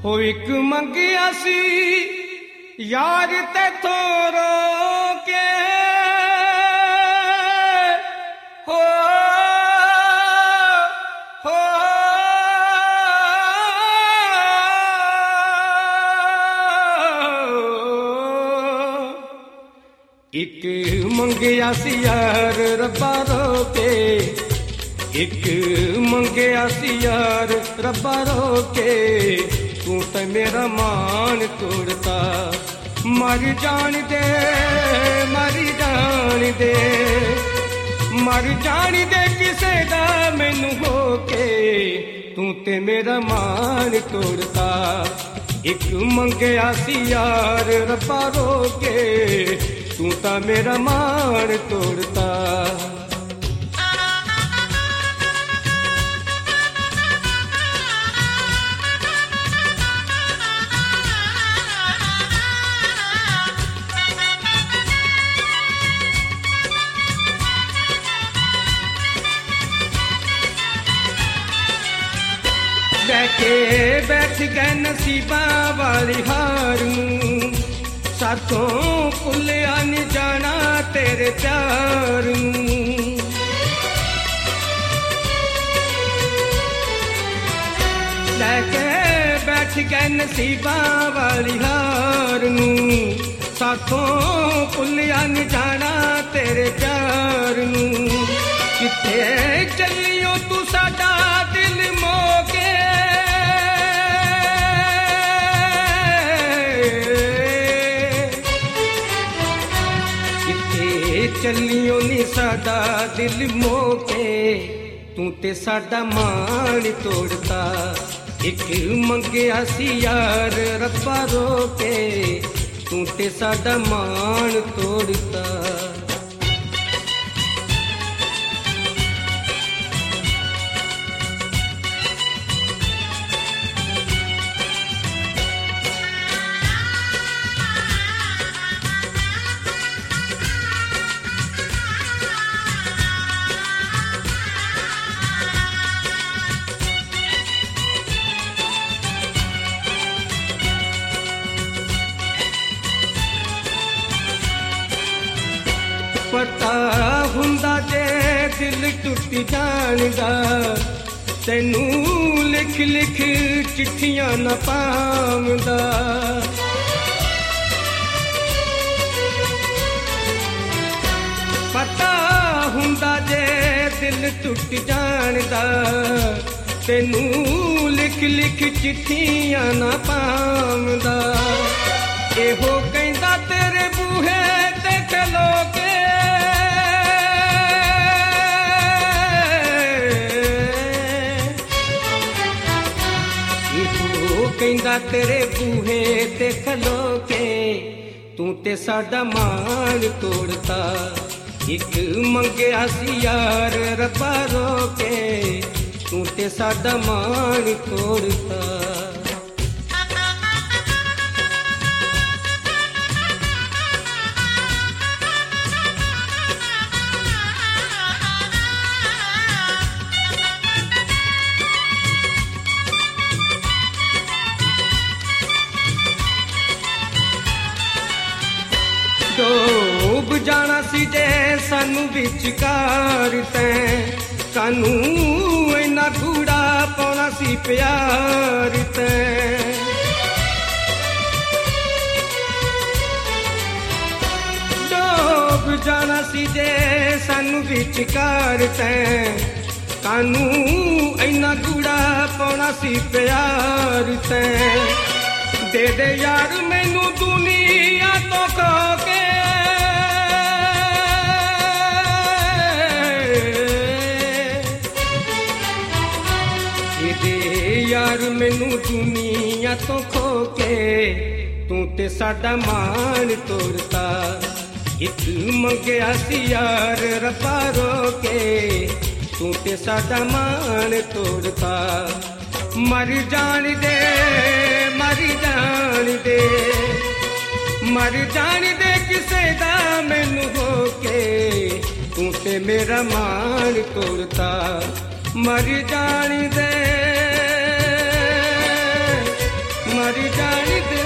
हो एक मंगिया सी यार तैथों रोके हो एक मंगिया सी यार रब्बा रोके एक मंगिया सी यार रब्बा रोके तू तो मेरा मान तोड़ता मर जान दे मर जान दे मर जान दे किसे दा मैनू होके तू ते मेरा मान तोड़ता एक मंगिया सी यार रब्बा रोके तू ता मेरा मान तोड़ता बैठे बैठ गए नसीबा वाली हार साथों भुलिया नहीं जाना तेरे प्यार लैके बैठ गए नसीबा वाली हार साथों भुलिया नहीं जाना तेरे प्यार किथे चलियो तू साडा दिल मोके चलियो नी साडा दिल मोके तू ते साडा मान तोड़ता एक मंगिया सी यार रब्बा रोके तू ते साडा मान तोड़ता पता हुंदा जे दिल टुट जाणदा तैनू लिख लिख चिट्ठियां न पावंदा पता हुंदा जे दिल टुट जाणदा तैनू लिख लिख चिट्ठियां न पावंदा एहो कहंदा तेरे बूहे ते खलो के कहंदा तेरे बूहे ते खलो के तू ते साडा मान तोड़ता एक मंगिया सी यार रब्बा रोके तू ते साडा मान तोड़ता डूब जाना सी जे सानू विचकार तैं सानू इन्ना कूड़ा पाउणा सी प्यार तैं डूब जाना सी जे सानू विचकार तैं सानू इन्ना कूड़ा पाउणा सी प्यार तैं दे दे यार मैनू दुनिया तो खो के यार मैनू दुनिया तो खो के तू ते साडा मान तोड़ता एक मंगिया सी यार रब्बा रोके तू ते साडा मान तोड़ता मर जान दे मर जान दे मर जान दे किसे दा मैनू होके तू ते मेरा मान तोड़ता मर जान दे ਮਰ ਜਾਣ ਦੇ